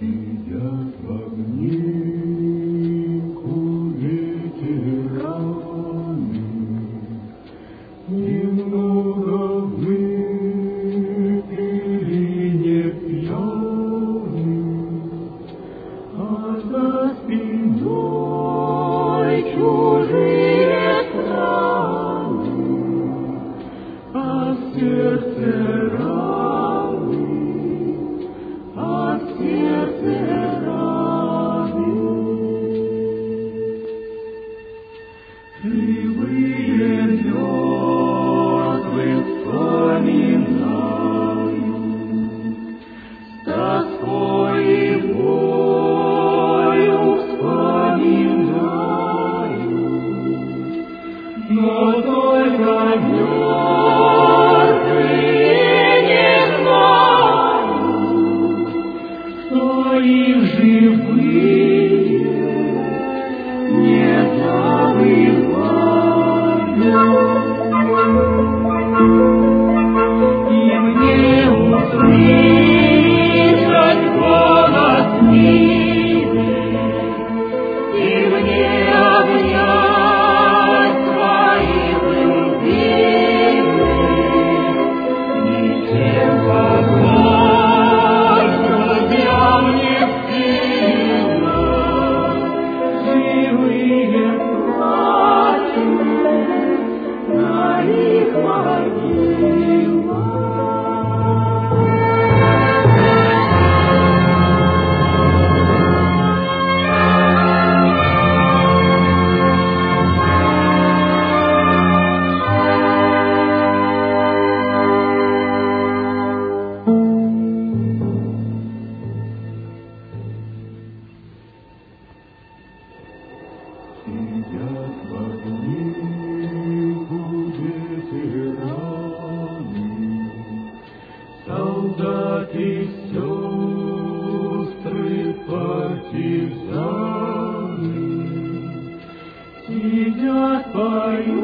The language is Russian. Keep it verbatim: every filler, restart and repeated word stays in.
Сидят в обнимку ветераны, немного выпили, не пьяны, а за спиной чужие страны, а в сердце раны, а в сердце раны. Живые мертвые вспоминаю, с тоской и болью вспоминаю, но только мертвые не знают, что их живые не забывают. И мне услышать голос милый, и мне обнять своих любимых, ничем покой друзьям не в силах. Живые плачут на их могилах. Сидят в обнимку ветераны, солдаты, сестры, партизаны, сидят, поют.